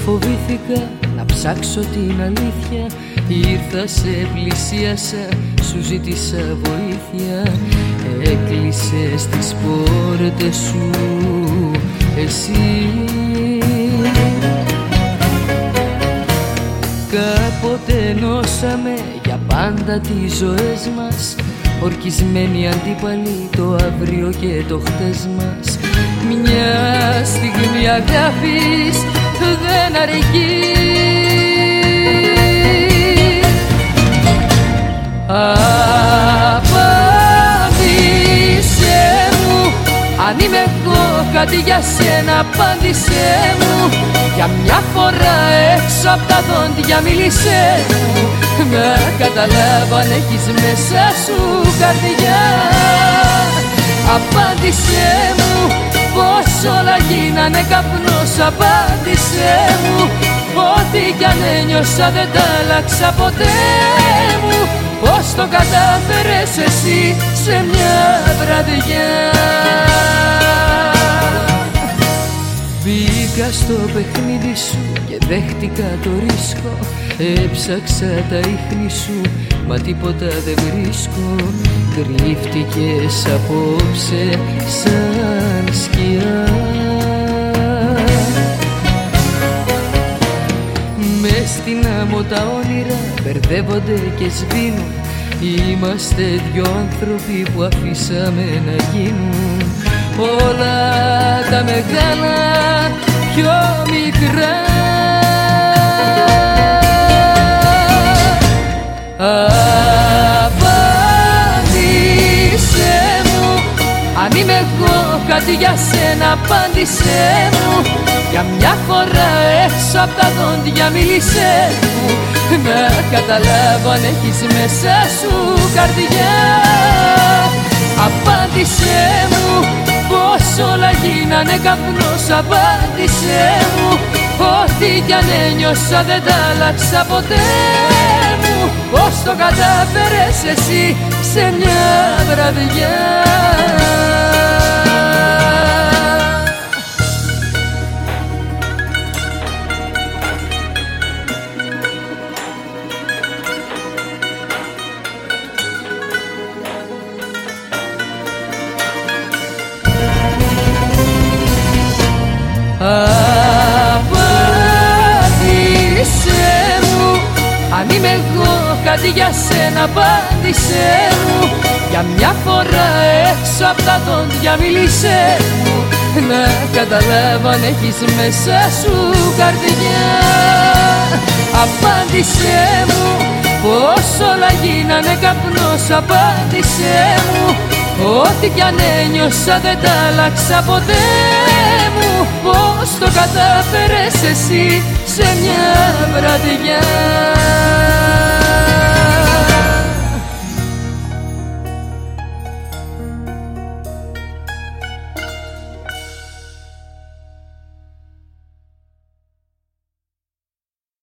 Φοβήθηκα να ψάξω την αλήθεια. Ήρθα, σε πλησίασα, σου ζήτησα βοήθεια. Έκλεισες τις πόρτες σου εσύ. Κάποτε ενώσαμε για πάντα τις ζωές μας, ορκισμένοι αντίπαλοι το αύριο και το χτες μας. Μια στιγμή αγάπης δεν αρκεί. Απάντησέ μου, αν είμαι εγώ κάτι για σένα. Απάντησέ μου, για μια φορά έξω απ' τα δόντια μίλησέ μου. Να καταλάβω αν έχεις μέσα σου καρδιά. Απάντησέ μου, πως όλα γίνανε καπνός. Απάντησέ μου, ό,τι κι αν ένιωσα δεν τ' άλλαξα ποτέ μου. Πώς το κατάφερες εσύ σε μια βραδιά. Μπήκα στο παιχνίδι σου και δέχτηκα το ρίσκο. Έψαξα τα ίχνη σου, μα τίποτα δεν βρίσκω. Κρύφτηκες απόψε σαν σκιά. Μες στην άμμο τα όνειρα μπερδεύονται και σβήνουν. Είμαστε δυο άνθρωποι που αφήσαμε να γίνουν όλα τα μεγάλα πιο μικρά. Απάντησέ μου, αν είμαι εγώ κάτι για σένα. Απάντησέ μου, για μια φορά έξω απ' τα δόντια μίλησέ μου. Να καταλάβω αν έχεις μέσα σου καρδιά. Απάντησέ μου, πως όλα γίνανε καπνός. Απάντησέ μου, ό,τι κι αν ένιωσα δεν τ' άλλαξα ποτέ μου. Πώς το κατάφερες εσύ σε μια βραδιά. Απάντησέ μου, αν είμαι εγώ κάτι για σένα. Απάντησέ μου, για μια φορά έξω απ' τα δόντια μίλησέ μου. Να καταλάβω αν έχεις μέσα σου καρδιά. Απάντησέ μου, πως όλα γίνανε καπνός. Απάντησέ μου, ό,τι κι αν ένιωσα δεν τ' άλλαξα ποτέ μου. Πώς το κατάφερες εσύ σε μια βραδιά.